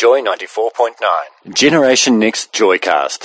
Joy 94.9. Generation Next Joycast.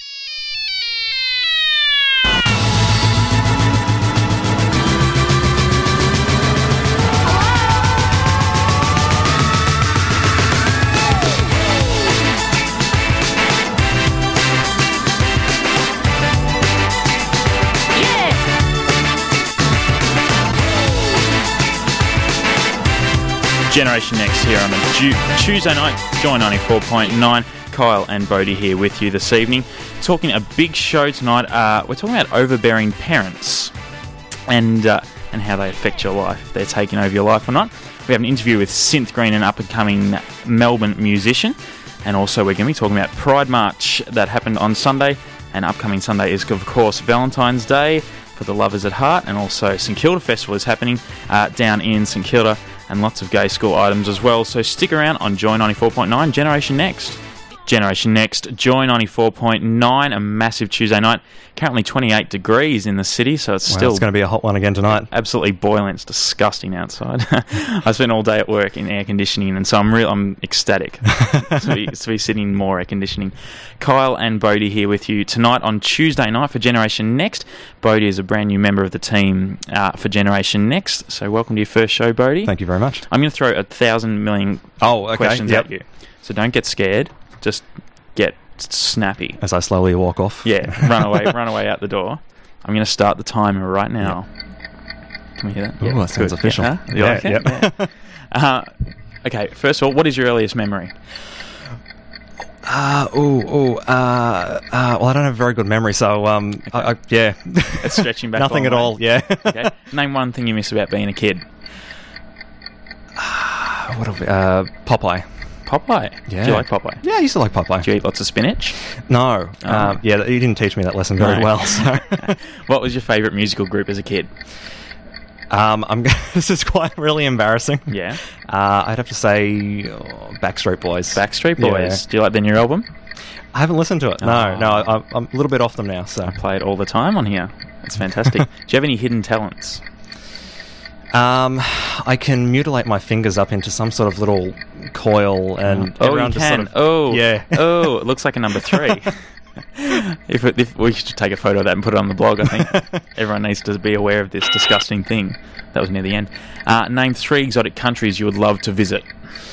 Generation Next here on a Tuesday night, Joy 94.9. Kyle and Bodie here with you this evening. Talking a big show tonight. We're talking about overbearing parents and how they affect your life, if they're taking over your life or not. We have an interview with Synth Green, an up-and-coming Melbourne musician. And also we're going to be talking about Pride March that happened on Sunday. And upcoming Sunday is, of course, Valentine's Day for the lovers at heart. And also St Kilda Festival is happening down in St Kilda. And lots of gay school items as well. So stick around on Joy 94.9, Generation Next. Generation Next, Joy 94.9, a massive Tuesday night. Currently 28 degrees in the city, so it's still... It's going to be a hot one again tonight. Absolutely boiling. It's disgusting outside. I spent all day at work in air conditioning, and so I'm ecstatic to be sitting in more air conditioning. Kyle and Bodie here with you tonight on Tuesday night for Generation Next. Bodie is a brand new member of the team for Generation Next, so welcome to your first show, Bodie. Thank you very much. I'm going to throw 1,000 million questions at you, so don't get scared. Just get snappy. As I slowly walk off. Yeah, run away out the door. I'm going to start the timer right now. Can we hear that? Oh, that sounds official. Yeah, huh? You like it? Yeah. Okay, first of all, what is your earliest memory? Well, I don't have a very good memory, so, yeah. It's stretching back. Nothing at all, yeah. Okay. Name one thing you miss about being a kid. Popeye. Popeye? Yeah. Do you like Popeye? Yeah, I used to like Popeye. Do you eat lots of spinach? No. Oh. Yeah, he didn't teach me that lesson very well, so... What was your favourite musical group as a kid? This is quite really embarrassing. Yeah. I'd have to say Backstreet Boys. Backstreet Boys. Yeah. Do you like their new album? I haven't listened to it. No, I'm a little bit off them now. So I play it all the time on here. It's fantastic. Do you have any hidden talents? I can mutilate my fingers up into some sort of little coil, and everyone just sort of... yeah. It looks like a number 3. If we should take a photo of that and put it on the blog, I think everyone needs to be aware of this disgusting thing. That was near the end. Name 3 exotic countries you would love to visit.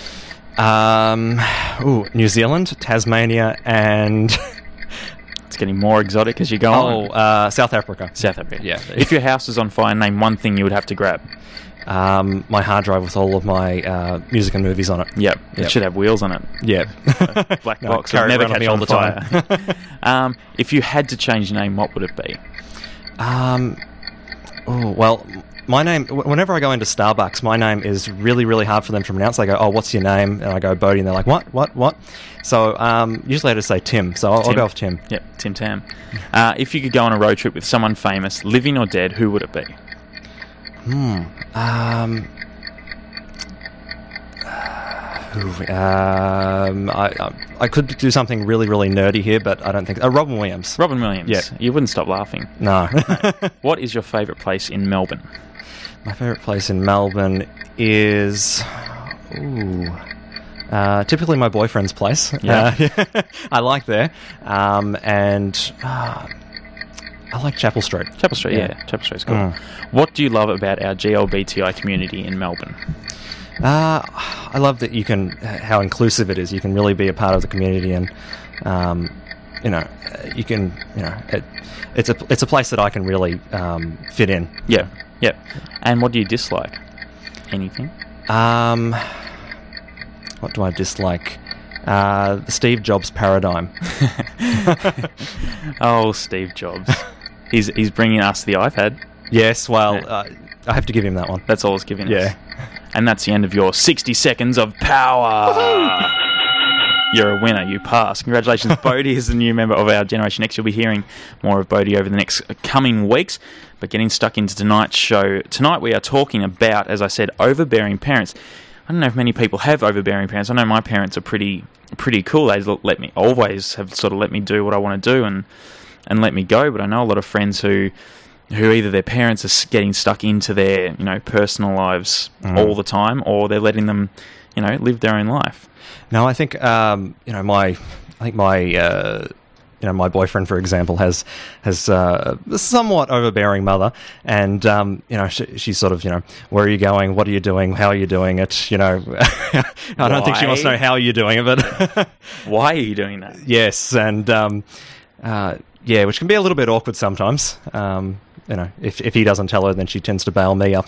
New Zealand, Tasmania, and... It's getting more exotic as you go on. South Africa. South Africa. Yeah. If your house is on fire, name one thing you would have to grab. My hard drive with all of my music and movies on it. Yep. It should have wheels on it. Yeah. Black box. Carry Never around catch me all on the fire. time. If you had to change your name, what would it be? Well, my name, whenever I go into Starbucks, my name is really, really hard for them to pronounce. They go, what's your name? And I go, Bodie, and they're like, what? So usually I just say Tim, so I'll go with Tim. Yep, Tim Tam. If you could go on a road trip with someone famous, living or dead, who would it be? I could do something really, really nerdy here, but I don't think... Robin Williams. Robin Williams. Yeah. You wouldn't stop laughing. No. What is your favourite place in Melbourne? My favourite place in Melbourne is... typically my boyfriend's place. Yeah. I like there. And I like Chapel Street. Chapel Street, yeah. Chapel Street's cool. What do you love about our GLBTI community in Melbourne? I love that how inclusive it is. You can really be a part of the community, and you can, it's a place that I can really fit in. Yeah. And what do you dislike? Anything? What do I dislike? The Steve Jobs paradigm. Oh, Steve Jobs. He's bringing us the iPad. Yes, well, I have to give him that one. That's all he's giving us. Yeah. And that's the end of your 60 seconds of power. Woohoo! You're a winner. You passed. Congratulations. Bodie is the new member of our Generation Next. You'll be hearing more of Bodie over the next coming weeks. But getting stuck into tonight's show. Tonight we are talking about, as I said, overbearing parents. I don't know if many people have overbearing parents. I know my parents are pretty cool. They always have sort of let me do what I want to do and let me go. But I know a lot of friends who either their parents are getting stuck into their personal lives all the time, or they're letting them live their own life. No, I think my boyfriend, for example, has a somewhat overbearing mother, and she's sort of, where are you going? What are you doing? How are you doing it? I don't think she wants to know how you're doing it, but why are you doing that? Yes, and which can be a little bit awkward sometimes. If he doesn't tell her, then she tends to bail me up.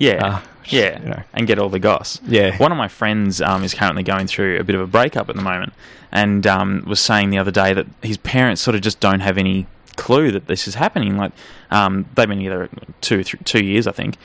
And get all the goss. Yeah. One of my friends is currently going through a bit of a breakup at the moment, and was saying the other day that his parents sort of just don't have any clue that this is happening. Like, they've been together 2 years, I think.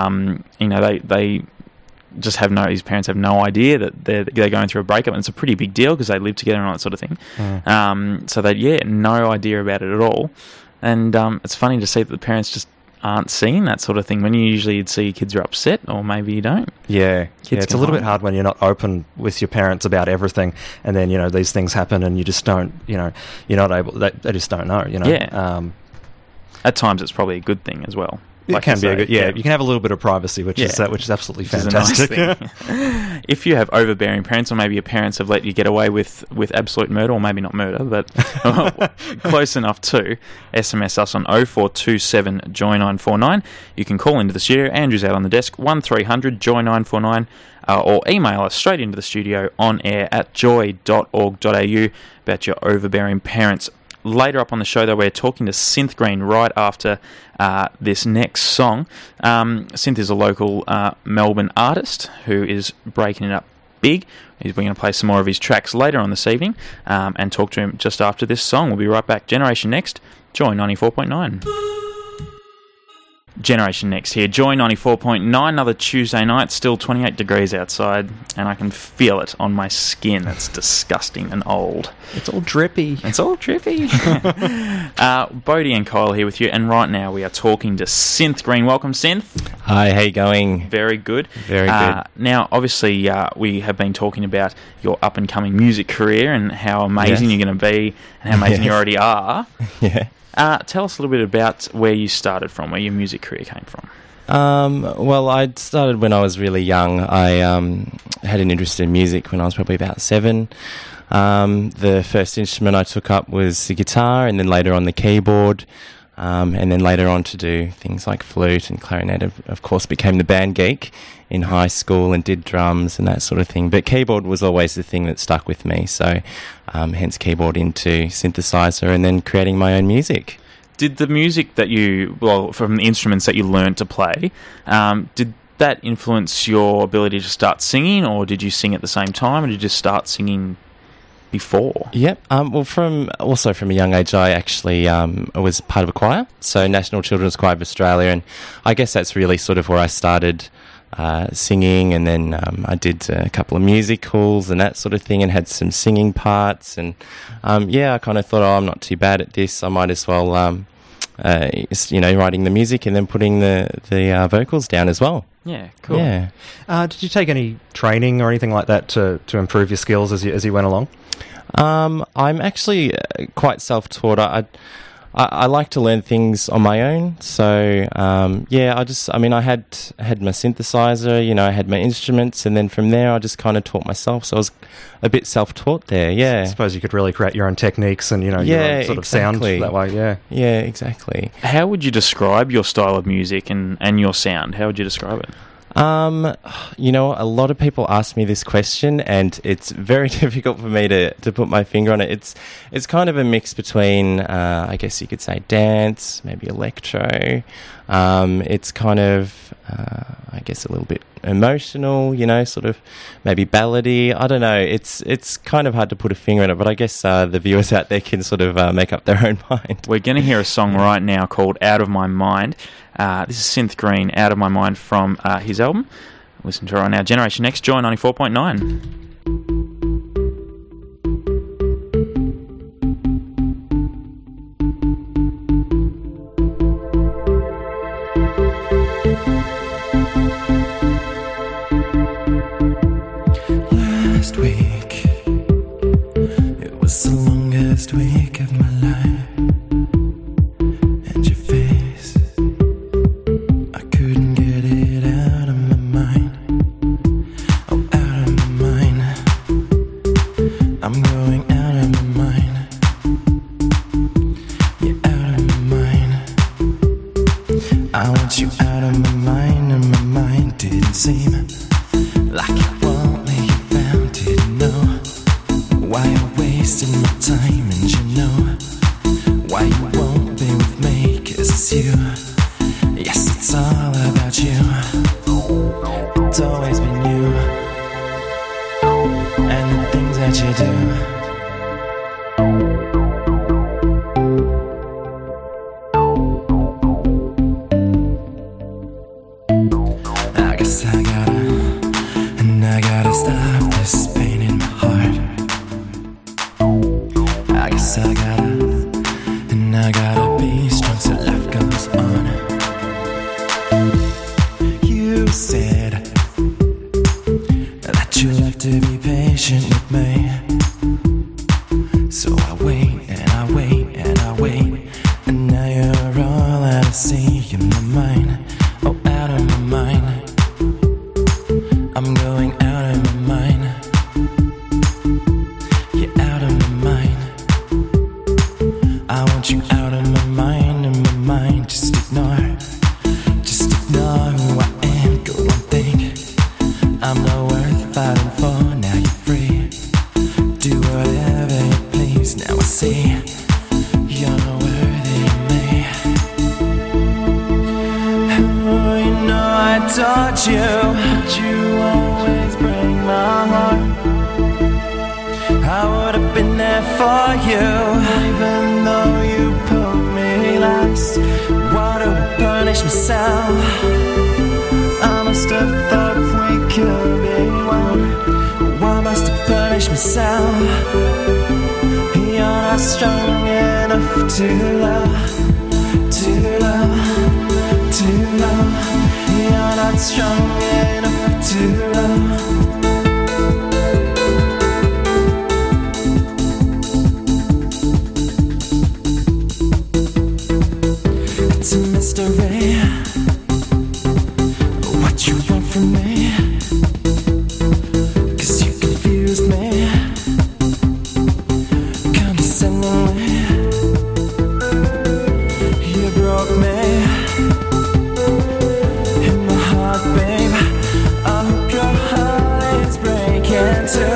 They just have his parents have no idea that they're going through a breakup, and it's a pretty big deal because they live together and all that sort of thing. So they no idea about it at all. And it's funny to see that the parents just aren't seeing that sort of thing when you'd see your kids are upset, or maybe you don't. Yeah, it's a little bit hard when you're not open with your parents about everything, and then these things happen, and you just don't, you're not able. They just don't know. Yeah. At times, it's probably a good thing as well. It can be a good, you can have a little bit of privacy, which is absolutely fantastic. Is a nice thing. If you have overbearing parents, or maybe your parents have let you get away with absolute murder, or maybe not murder, but close enough to, SMS us on 0427 Joy 949. You can call into the studio. Andrew's out on the desk, 1300 Joy 949, or email us straight into the studio on air at joy.org.au about your overbearing parents. Later up on the show, though, we're talking to Synth Green right after this next song. Synth is a local Melbourne artist who is breaking it up big. We're going to play some more of his tracks later on this evening and talk to him just after this song. We'll be right back. Generation Next, Joy 94.9. Generation Next here, Joy 94.9, another Tuesday night, still 28 degrees outside, and I can feel it on my skin. It's disgusting and old. It's all drippy. Bodie and Kyle here with you, and right now we are talking to Synth Green. Welcome, Synth. Hi, how you going? Very good. Very good. Now, obviously, we have been talking about your up-and-coming music career and how amazing you're going to be and how amazing you already are. Yeah. Tell us a little bit about where you started from, where your music career came from. Well, I started when I was really young. I had an interest in music when I was probably about 7. The first instrument I took up was the guitar, and then later on the keyboard, and then later on to do things like flute and clarinet. Of course, became the band geek in high school and did drums and that sort of thing. But keyboard was always the thing that stuck with me, so hence keyboard into synthesizer and then creating my own music. Did the music from the instruments that you learned to play, did that influence your ability to start singing, or did you sing at the same time, or did you just start singing before? Yep. Well, from a young age, I actually was part of a choir, so National Children's Choir of Australia, and I guess that's really sort of where I started singing, and then I did a couple of musicals and that sort of thing, and had some singing parts, and I kind of thought, I'm not too bad at this, I might as well, writing the music and then putting the vocals down as well. Yeah, cool. Yeah. Did you take any training or anything like that to improve your skills as you went along? I'm actually quite self-taught. I like to learn things on my own, so I had my synthesizer, I had my instruments, and then from there I just kind of taught myself, so I was a bit self-taught there, I suppose you could really create your own techniques and, your own sort of sound that way, Yeah, exactly. How would you describe your style of music and your sound? How would you describe it? A lot of people ask me this question, and it's very difficult for me to put my finger on it. It's kind of a mix between, I guess you could say, dance, maybe electro. It's kind of, I guess, a little bit emotional, sort of maybe ballady. I don't know. It's kind of hard to put a finger on it, but I guess the viewers out there can sort of make up their own mind. We're going to hear a song right now called Out of My Mind. This is Synth Green, Out of My Mind, from his album. Listen to it right now. Generation Next, Joy 94.9. Last week, it was the longest week of my life. And your face, I couldn't get it out of my mind. Oh, out of my that you do. I guess I gotta stop this pain in my heart. I guess I gotta be strong so life goes on. You said that you'll have to be patient with me. So I wait and I wait and I wait, and now you're all out of sea in my mind. Oh, out of my mind. I'm going out of my mind. You're out of my mind. I want you out of my mind, in my mind. Just ignore who I am. Go on, think I'm not worth fighting for. Now you're free. Do whatever you please. Now I see you're not worthy of me. Oh, you know I taught you, but you always break my heart. I would have been there for you, even though you put me last. Why do I punish myself? I must have thought we could be one. Why must I punish myself? You're not strong enough to love, to love, to love. You're not strong enough to love. It's a mystery what you want from me, 'cause you confused me condescendingly. You broke me in my heart, babe. I hope your heart is breaking too.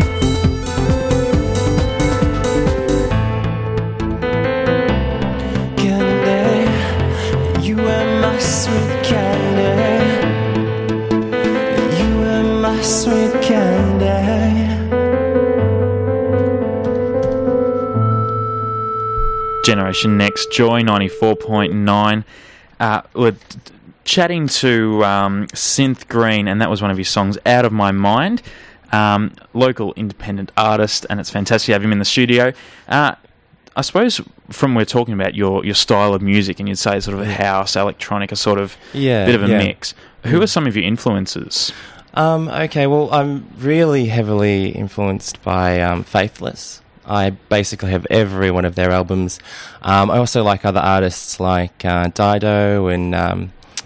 You were my sweet candy. You were my sweet candy. Generation Next, Joy 94.9. We're chatting to Synth Green, and that was one of his songs, Out of My Mind. Local independent artist, and it's fantastic to have him in the studio. I suppose from we're talking about your style of music, and you'd say sort of a house, electronic, a sort of bit of a mix. Who are some of your influences? Okay, well, I'm really heavily influenced by Faithless. I basically have every one of their albums. I also like other artists like Dido and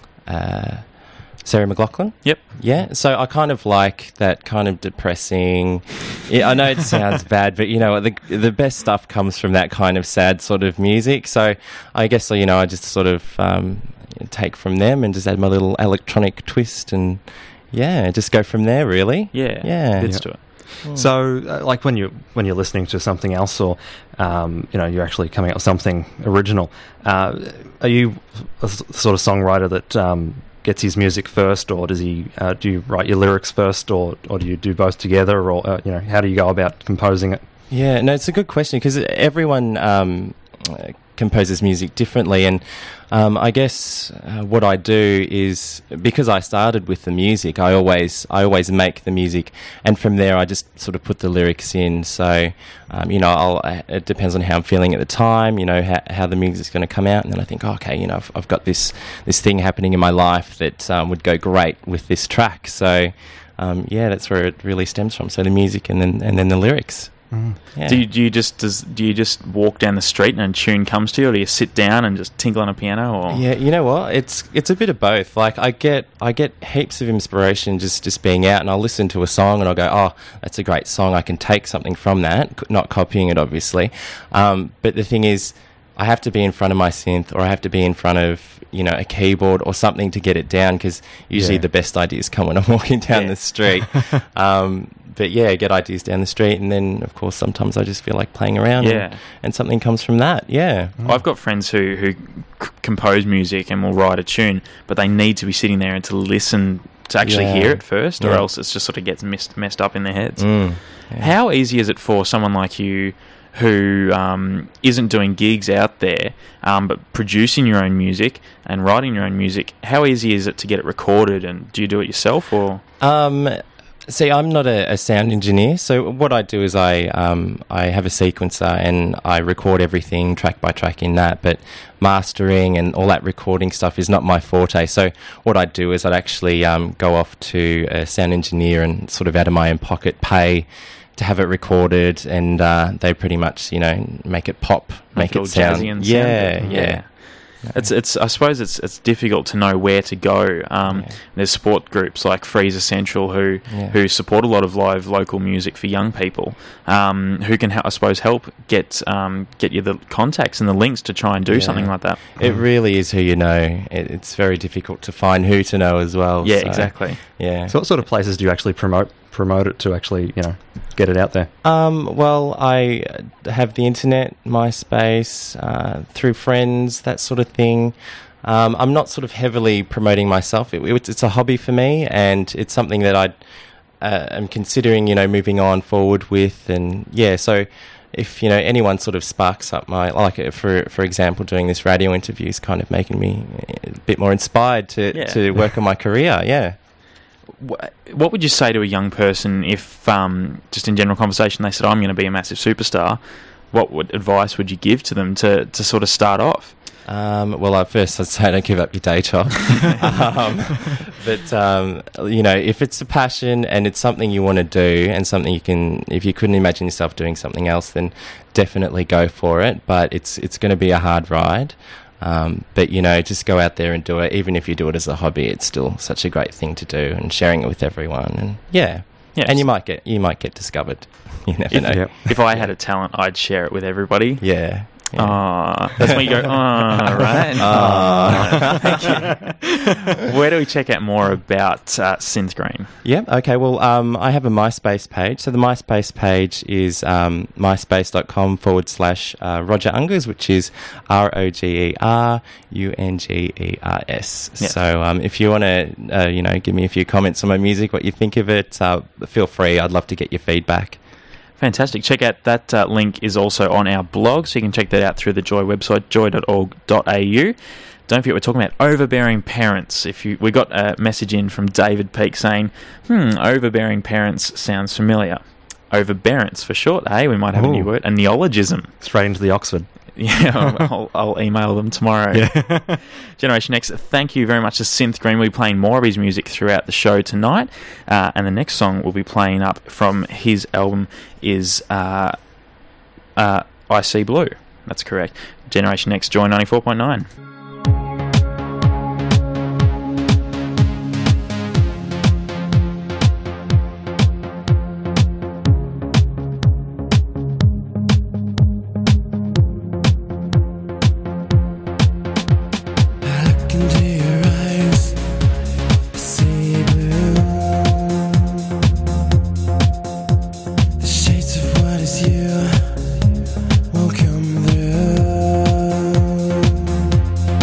Sarah McLachlan. Yep. Yeah, so I kind of like that kind of depressing... Yeah, I know it sounds bad, but, you know, the best stuff comes from that kind of sad sort of music. So I guess, you know, I just sort of take from them and just add my little electronic twist and, yeah, just go from there, really. Yeah. Let's do it. So, like when you're listening to something else, or you know, you're actually coming up with something original, are you a sort of songwriter that gets his music first, or does he? Do you write your lyrics first, or do you do both together, or you know, how do you go about composing it? Yeah, no, it's a good question because everyone composes music differently, and I guess what I do is, because I started with the music, I always make the music, and from there I just sort of put the lyrics in. So you know, it depends on how I'm feeling at the time, you know, how the music's going to come out, and then I think, okay, you know, I've got this thing happening in my life that would go great with this track. So yeah, that's where it really stems from. So the music and then the lyrics. Yeah. Do you just walk down the street and a tune comes to you, or do you sit down and just tinkle on a piano? Or? Yeah, you know what? It's a bit of both. Like I get heaps of inspiration just being out, and I'll listen to a song and I'll go, oh, that's a great song. I can take something from that, not copying it, obviously. But the thing is, I have to be in front of my synth, or I have to be in front of, you know, a keyboard or something to get it down, because usually the best ideas come when I'm walking down the street. But yeah, I get ideas down the street, and then of course sometimes I just feel like playing around, and something comes from that. Yeah, I've got friends who compose music and will write a tune, but they need to be sitting there and to listen to actually Yeah. hear it first, or Yeah. else it's just sort of gets messed up in their heads. Yeah. How easy is it for someone like you who isn't doing gigs out there, but producing your own music and writing your own music? How easy is it to get it recorded, and do you do it yourself, or...? See, I'm not a sound engineer, so what I do is I have a sequencer and I record everything track by track in that, but mastering and all that recording stuff is not my forte. So what I'd do is I'd actually go off to a sound engineer and sort of out of my own pocket pay to have it recorded, and they pretty much, make it pop, make it all it sound... jazzy and yeah, sound. yeah. It's. I suppose it's difficult to know where to go. There's sport groups like Freezer Central who support a lot of live local music for young people, who can I suppose help get you the contacts and the links to try and do something like that. It really is who you know. It's very difficult to find who to know as well. Yeah, so, exactly. Yeah. So what sort of places do you actually promote it to actually, get it out there? Well, I have the internet, MySpace, through friends, that sort of thing. I'm not sort of heavily promoting myself. It's a hobby for me, and it's something that I am considering, moving on forward with. And yeah, so if anyone sort of sparks up for example, doing this radio interview is kind of making me a bit more inspired to work on my career. Yeah. What would you say to a young person if, just in general conversation, they said, I'm going to be a massive superstar? What advice would you give to them to sort of start off? Well, at first I'd say don't give up your day job. But if it's a passion and it's something you want to do and something if you couldn't imagine yourself doing something else, then definitely go for it. But it's going to be a hard ride. But just go out there and do it. Even if you do it as a hobby, it's still such a great thing to do, and sharing it with everyone. And and you might get discovered. You never know. If I had a talent, I'd share it with everybody. Yeah. That's when you go, right? Thank you. Where do we check out more about Synth Green? Yeah, okay. Well, I have a MySpace page. So the MySpace page is myspace.com/Roger Ungers, which is ROGERUNGERS. Yeah. So if you want to, give me a few comments on my music, what you think of it, feel free. I'd love to get your feedback. Fantastic. Check out that link is also on our blog, so you can check that out through the Joy website, joy.org.au. Don't forget, we're talking about overbearing parents. We got a message in from David Peake saying, overbearing parents sounds familiar. Overbearance for short, eh? We might have a new word. A neologism. Straight into the Oxford. Yeah, I'll email them tomorrow. Yeah. Generation X, thank you very much to Synth Green. We'll be playing more of his music throughout the show tonight. And the next song we'll be playing up from his album is I See Blue. That's correct. Generation X, Joy 94.9. You won't come through.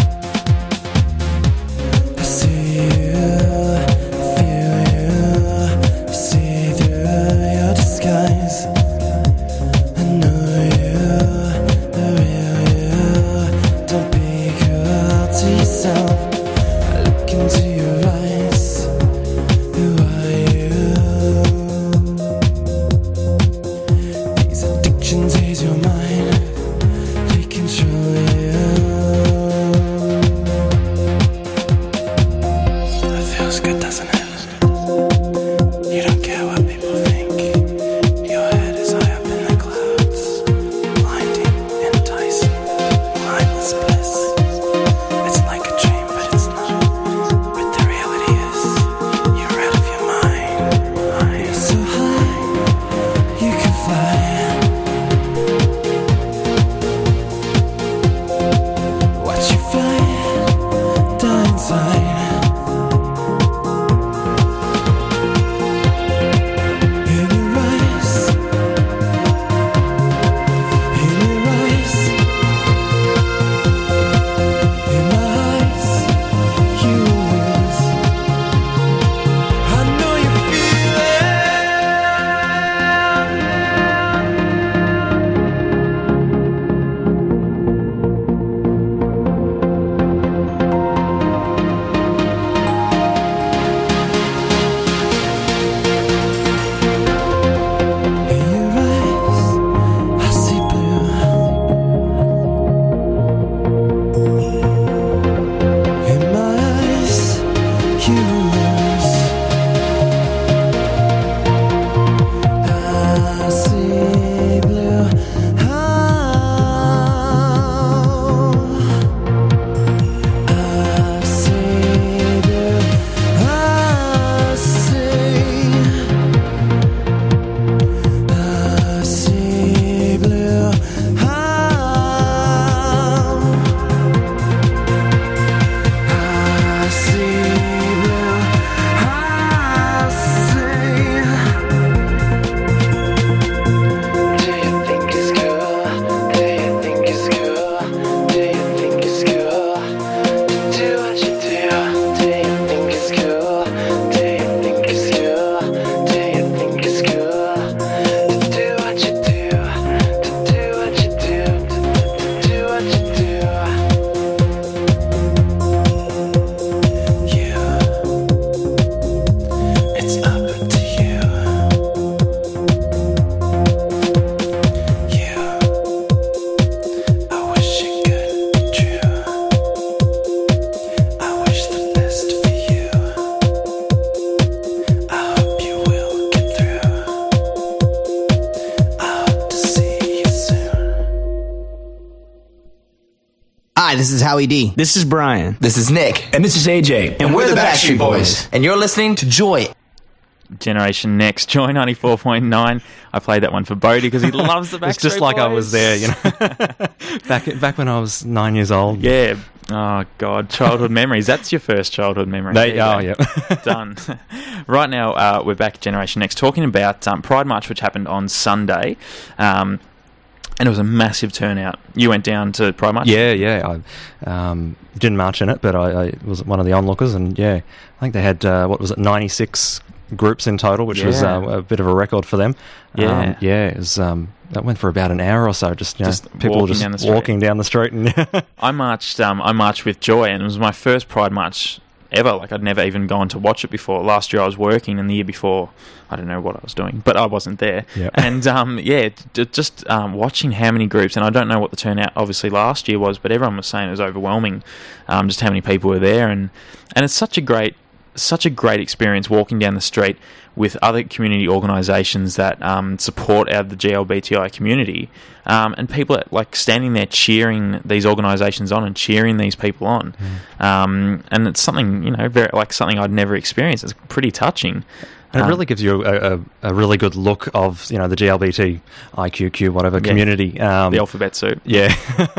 Hi, this is Howie D. This is Brian. This is Nick. And this is AJ. And we're the Backstreet Boys. And you're listening to Joy. Generation Next, Joy 94.9. I played that one for Bodie because he loves the Backstreet Boys. It's just like I was there, you know. back when I was 9 years old. Yeah. Oh, God. Childhood memories. That's your first childhood memory. Yeah. Done. Right now, we're back at Generation Next talking about Pride March, which happened on Sunday. And it was a massive turnout. You went down to Pride March? Yeah. I didn't march in it, but I was one of the onlookers. And, yeah, I think they had, 96 groups in total, which was a bit of a record for them. It was, that went for about an hour or so. Just people walking down the street. And I marched with Joy, and it was my first Pride March ever. Like, I'd never even gone to watch it before. Last year I was working, and the year before I don't know what I was doing, but I wasn't there. Yep. And just watching how many groups, and I don't know what the turnout obviously last year was, but everyone was saying it was overwhelming. Just how many people were there, and it's such a great experience walking down the street with other community organisations that support the GLBTI community, and people like standing there cheering these organisations on and cheering these people on, and it's something very something I'd never experienced. It's pretty touching. And it really gives you a really good look of the GLBTIQQ whatever community, the alphabet soup. Yeah.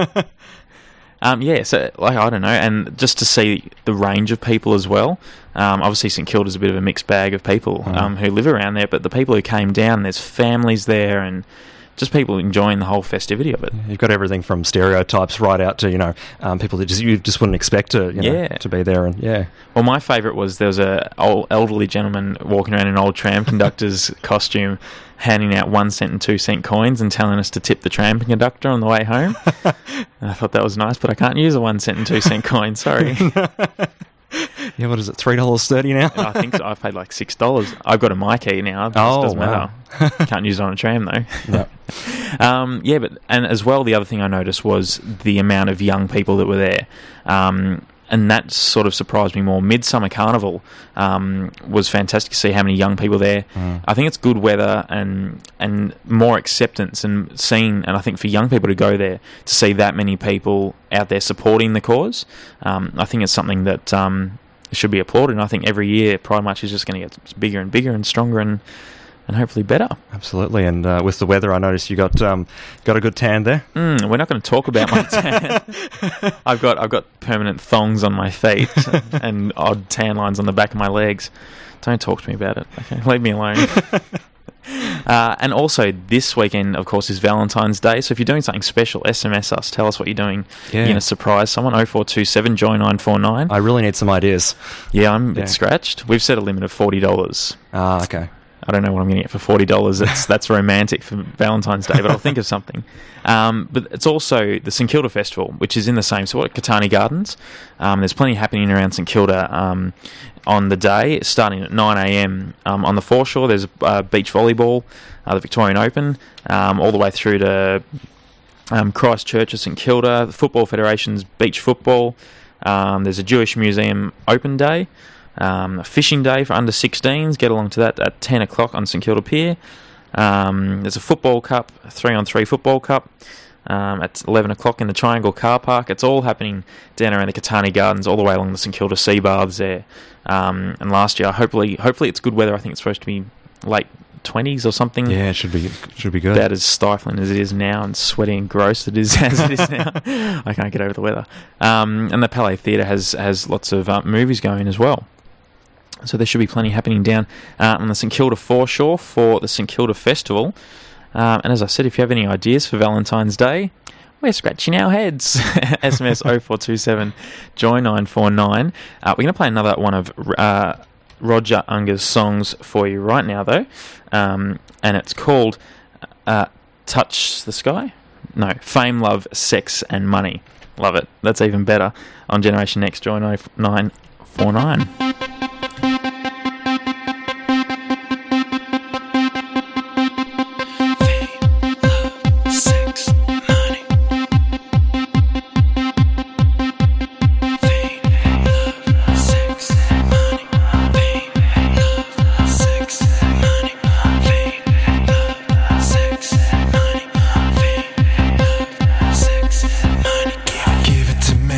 So I don't know, and just to see the range of people as well. Obviously, St Kilda's a bit of a mixed bag of people who live around there, but the people who came down, there's families there, and just people enjoying the whole festivity of it. You've got everything from stereotypes right out to people that you just wouldn't expect to to be there, and Well, my favourite was there was a elderly gentleman walking around in an old tram conductor's costume, handing out 1 cent and 2 cent coins and telling us to tip the tram conductor on the way home. And I thought that was nice, but I can't use a 1 cent and 2 cent coin. Sorry. Yeah, what is it? $3.30 now? I think so. I've paid like $6. I've got a MyKey now. It doesn't matter. Can't use it on a tram though. Yep. And as well, the other thing I noticed was the amount of young people that were there. And that sort of surprised me more. Midsummer Carnival was fantastic to see how many young people there. I think it's good weather and more acceptance and I think for young people to go there to see that many people out there supporting the cause, I think it's something that should be applauded. And I think every year Pride March is just going to get bigger and bigger and stronger and hopefully better. Absolutely, and with the weather, I noticed you got a good tan there. We're not going to talk about my tan. I've got permanent thongs on my feet and odd tan lines on the back of my legs. Don't talk to me about it. Okay, leave me alone. And also this weekend, of course, is Valentine's Day. So if you're doing something special, SMS us. Tell us what you're doing. Yeah. You're going to surprise someone. 0427 Joy 949. I really need some ideas. Yeah, I'm a bit scratched. We've set a limit of $40. Okay. I don't know what I'm going to get for $40. That's romantic for Valentine's Day, but I'll think of something. But it's also the St Kilda Festival, which is in the same sort of Catani Gardens. There's plenty happening around St Kilda on the day, starting at 9 a.m. On the foreshore, there's beach volleyball, the Victorian Open, all the way through to Christchurch of St Kilda, the Football Federation's beach football. There's a Jewish Museum open day. A fishing day for under 16s, get along to that at 10 o'clock on St Kilda Pier. There's a football cup, 3-on-3 football cup at 11 o'clock in the Triangle car park. It's all happening down around the Catani Gardens, all the way along the St Kilda Sea Baths there. And last year, hopefully it's good weather. I think it's supposed to be late 20s or something. Yeah, it should be good. About as stifling as it is now and sweaty and gross as it is now. I can't get over the weather. And the Palais Theatre has lots of movies going as well. So there should be plenty happening down on the St Kilda foreshore for the St Kilda Festival. And as I said, if you have any ideas for Valentine's Day, we're scratching our heads. SMS 0427 Joy 949. We're going to play another one of Roger Unger's songs for you right now, though. And it's called Touch the Sky? No, Fame, Love, Sex and Money. Love it. That's even better on Generation Next Joy 949. Give it to me.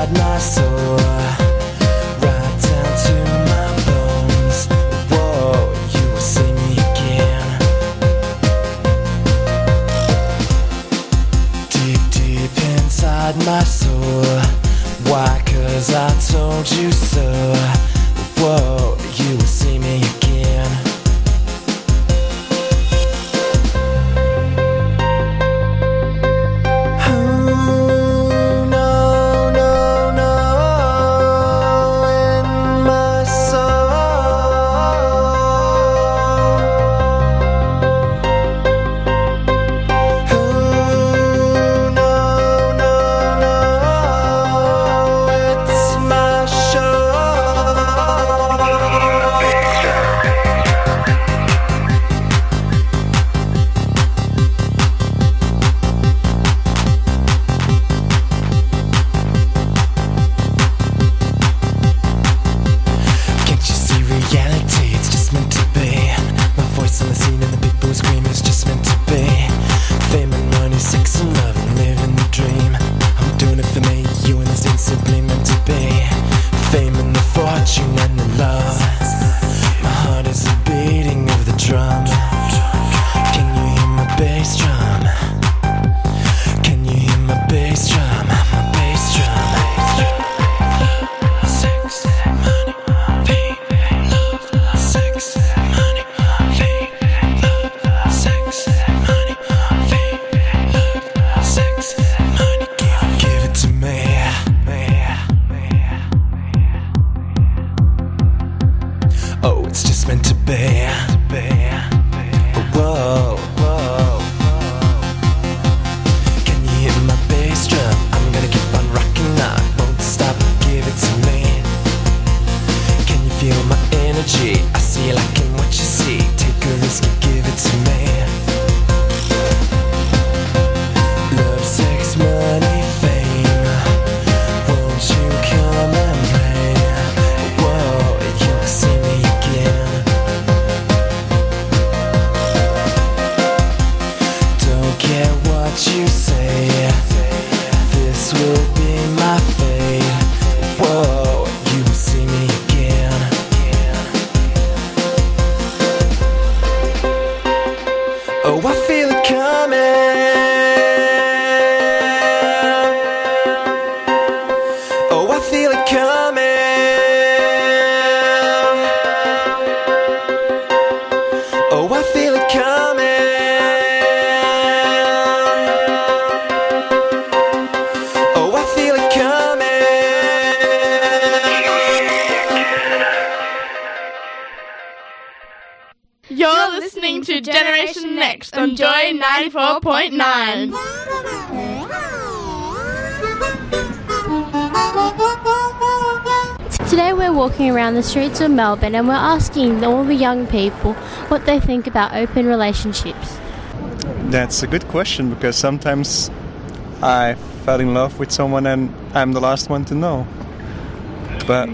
inside my soul, right down to my bones. Whoa, you will see me again. Deep, deep inside my soul. Why? 'Cause I told you so. Whoa, you will see me again. You're listening to Generation Next on Joy 94.9. Today we're walking around the streets of Melbourne and we're asking all the young people what they think about open relationships. That's a good question, because sometimes I fell in love with someone and I'm the last one to know. But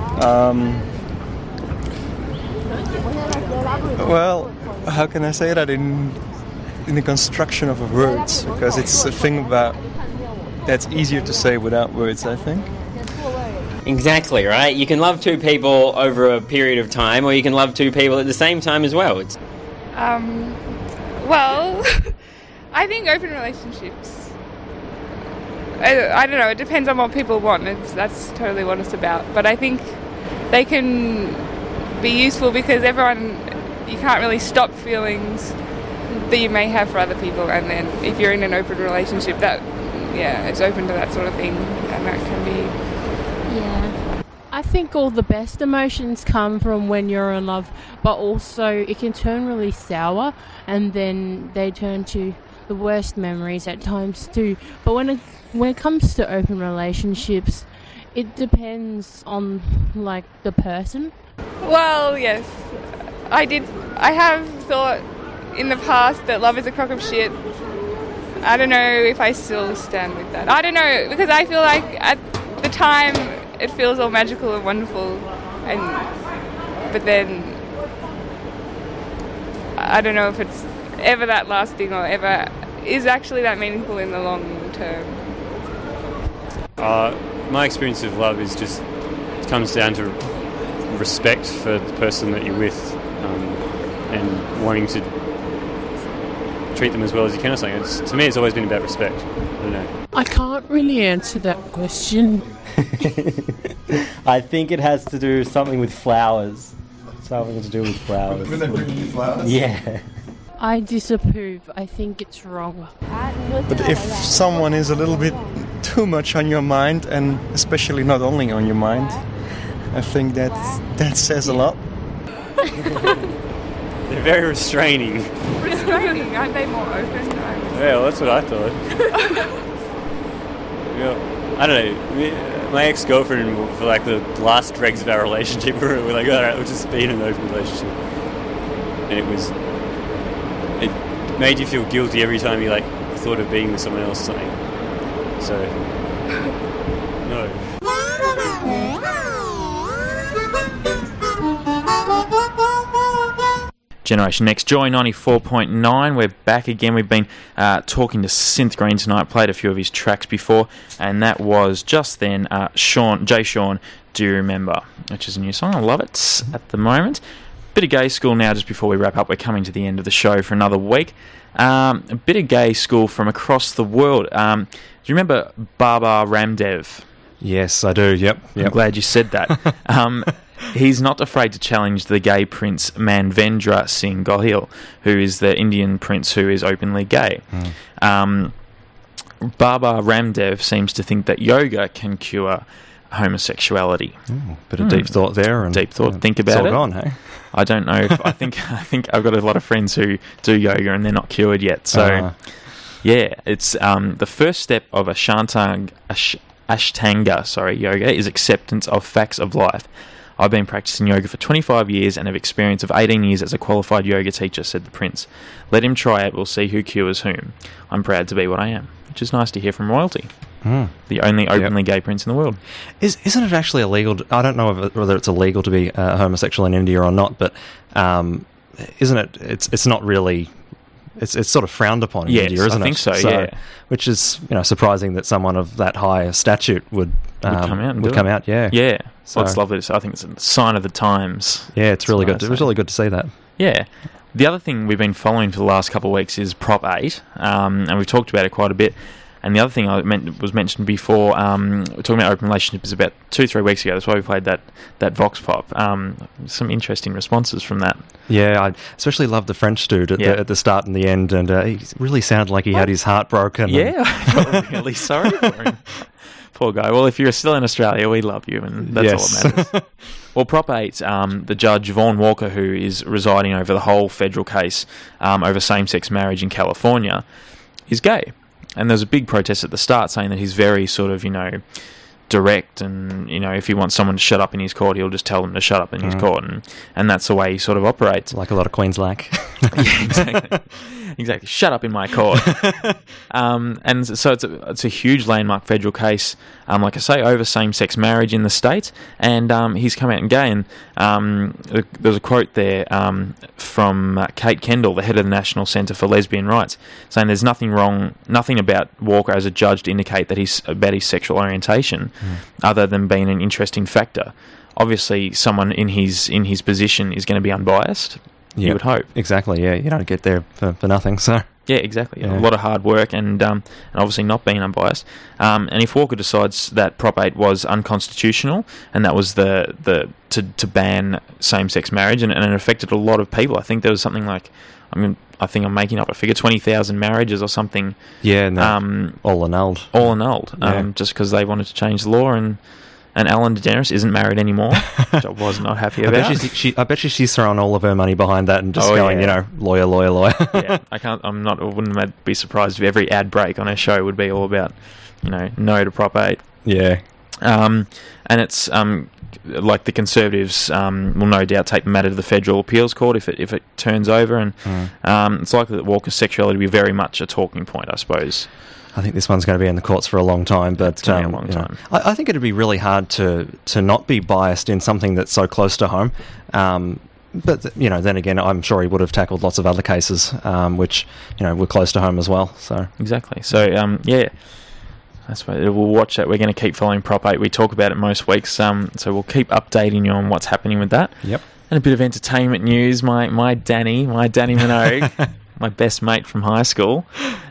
well, how can I say that in the construction of words? Because it's a thing that's easier to say without words, I think. Exactly, right? You can love two people over a period of time, or you can love two people at the same time as well. Well, I think open relationships, I don't know, it depends on what people want. That's totally what it's about. But I think they can be useful because you can't really stop feelings that you may have for other people, and then if you're in an open relationship, it's open to that sort of thing, and that can be... Yeah. I think all the best emotions come from when you're in love, but also it can turn really sour, and then they turn to the worst memories at times too. But when it comes to open relationships, it depends on the person. Well, yes. I have thought in the past that love is a crock of shit. I don't know if I still stand with that. I don't know, because I feel like at the time it feels all magical and wonderful, but then I don't know if it's ever that lasting or ever is actually that meaningful in the long term. My experience of love is just, it comes down to respect for the person that you're with, and wanting to treat them as well as you can or something. To me, it's always been about respect. I don't know. I can't really answer that question. I think it has to do something with flowers. Something to do with flowers. When they bring you flowers? Yeah. I disapprove. I think it's wrong. But if someone is a little bit too much on your mind, and especially not only on your mind, I think that says a lot. They're very restraining. Restraining? Aren't they more open? Yeah, well, that's what I thought. Yeah, I don't know. My ex-girlfriend, for like the last dregs of our relationship, we were like, all right, we'll just be in an open relationship. And it made you feel guilty every time you like thought of being with someone else or something. So, no. Generation Next, Joy 94.9. We're back again. We've been talking to Synth Green tonight, played a few of his tracks before, and that was just then Jay Sean, Do You Remember, which is a new song. I love it at the moment. Bit of gay school now just before we wrap up. We're coming to the end of the show for another week. A bit of gay school from across the world. Do you remember Baba Ramdev? Yes, I do, yep. I'm glad you said that. He's not afraid to challenge the gay prince Manvendra Singh Gohil, who is the Indian prince who is openly gay. Baba Ramdev seems to think that yoga can cure homosexuality. Bit of deep thought there. And deep thought. Think about it. It's all gone, hey? I don't know. I think I've got a lot of friends who do yoga and they're not cured yet. So, yeah, it's the first step of Ashtanga yoga is acceptance of facts of life. I've been practicing yoga for 25 years and have experience of 18 years as a qualified yoga teacher, said the prince. Let him try it, we'll see who cures whom. I'm proud to be what I am, which is nice to hear from royalty. The only openly gay prince in the world. Isn't it actually illegal? I don't know whether it's illegal to be homosexual in India or not, but isn't it? It's not really. It's sort of frowned upon in India, isn't it? I think so. Yeah, which is surprising that someone of that high statute would come out. Yeah, yeah. So, well, it's lovely. I think it's a sign of the times. Yeah, it's really good. It was really good to see that. Yeah. The other thing we've been following for the last couple of weeks is Prop 8, and we've talked about it quite a bit. And the other thing was mentioned before, we're talking about open relationships about 2-3 weeks ago. That's why we played that Vox Pop. Some interesting responses from that. Yeah, I especially loved the French dude at the start and the end, and he really sounded like he had his heart broken. Yeah, I felt really sorry for him. Poor guy. Well, if you're still in Australia, we love you, and that's all that matters. Well, Prop 8, the judge, Vaughan Walker, who is residing over the whole federal case over same-sex marriage in California, is gay. And there's a big protest at the start saying that he's very sort of, direct, and, if he wants someone to shut up in his court, he'll just tell them to shut up in his court, and that's the way he sort of operates. Like a lot of Queens lack. Yeah, exactly. Exactly. Shut up in my court. And so it's a huge landmark federal case, like I say, over same-sex marriage in the state, and he's come out and gay, and there's a quote there from Kate Kendall, the head of the National Centre for Lesbian Rights, saying there's nothing about Walker as a judge to indicate that he's about his sexual orientation, other than being an interesting factor. Obviously, someone in his position is going to be unbiased. You would hope. Exactly, yeah. You don't get there for nothing, so... Yeah, exactly. Yeah. A lot of hard work and obviously not being unbiased. And if Walker decides that Prop 8 was unconstitutional and that was to ban same-sex marriage and it affected a lot of people, I think there was something like... I think I'm making up a figure, 20,000 marriages or something. Yeah, no, all annulled. All annulled, just because they wanted to change the law, and Ellen DeGeneres isn't married anymore, which I was not happy about. I bet she's throwing all of her money behind that and just going, lawyer. Yeah, I wouldn't be surprised if every ad break on her show would be all about, no to Prop 8. Yeah. And it's like the Conservatives will no doubt take the matter to the Federal Appeals Court if it turns over, and it's likely that Walker's sexuality will be very much a talking point, I suppose. I think this one's going to be in the courts for a long time, but it's going to be a long time. I think it'd be really hard to not be biased in something that's so close to home. But then again, I'm sure he would have tackled lots of other cases, which were close to home as well. So exactly. So That's why we'll watch that. We're going to keep following Prop 8. We talk about it most weeks, so we'll keep updating you on what's happening with that. Yep. And a bit of entertainment news. My Danny Minogue, my best mate from high school.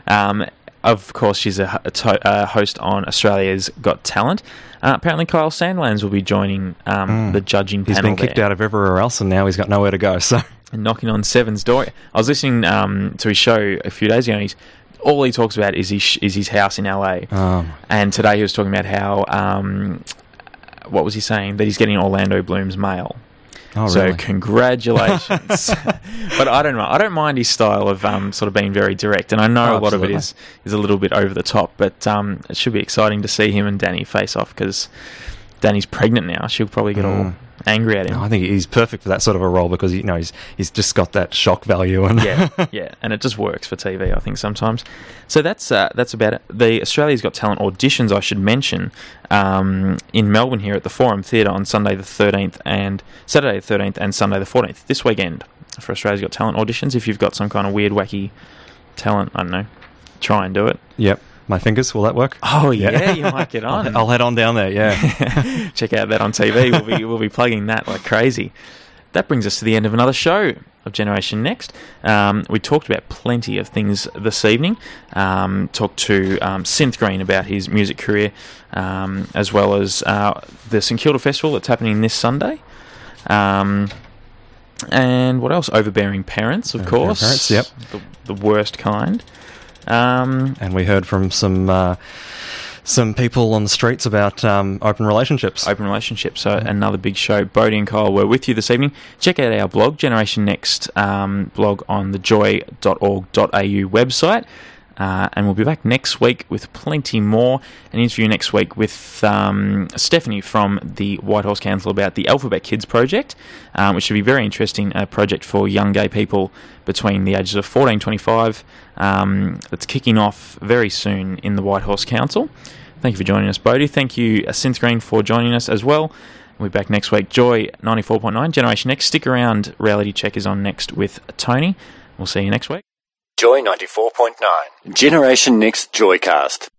Of course, she's a host on Australia's Got Talent. Apparently, Kyle Sandlands will be joining the judging panel. He's been kicked out of everywhere else, and now he's got nowhere to go. So, and knocking on Seven's door. I was listening to his show a few days ago, and all he talks about is his house in LA. And today he was talking about how, what was he saying? That he's getting Orlando Bloom's mail. Oh, so really? Congratulations. But I don't mind his style of sort of being very direct, and I know a lot of it is a little bit over the top, but it should be exciting to see him and Danny face off, because Danny's pregnant now. She'll probably get all angry at him. No, I think he's perfect for that sort of a role, because he's just got that shock value, and yeah, and it just works for TV, I think, sometimes. So that's about it. The Australia's Got Talent auditions, I should mention, in Melbourne here at the Forum Theatre on Saturday the 13th and Sunday the 14th this weekend for Australia's Got Talent auditions. If you've got some kind of weird, wacky talent, I don't know, try and do it. Yep. My fingers, will that work? Oh, yeah, you might get on. I'll head on down there, yeah. Check out that on TV. We'll be plugging that like crazy. That brings us to the end of another show of Generation Next. We talked about plenty of things this evening. Talked to Synth Green about his music career, as well as the St Kilda Festival that's happening this Sunday. And what else? Overbearing parents, of course. Parents, yep. The worst kind. And we heard from some people on the streets about open relationships. So another big show. Bodie and Kyle were with you this evening. Check out our blog, Generation Next blog on the joy.org.au website. And we'll be back next week with plenty more. An interview next week with Stephanie from the Whitehorse Council about the Alphabet Kids project, which should be very interesting, a project for young gay people between the ages of 14 and 25. That's kicking off very soon in the Whitehorse Council. Thank you for joining us, Bodie. Thank you, Synth Green, for joining us as well. We'll be back next week. Joy 94.9, Generation Next. Stick around. Reality Check is on next with Tony. We'll see you next week. Joy 94.9. Generation Next Joycast.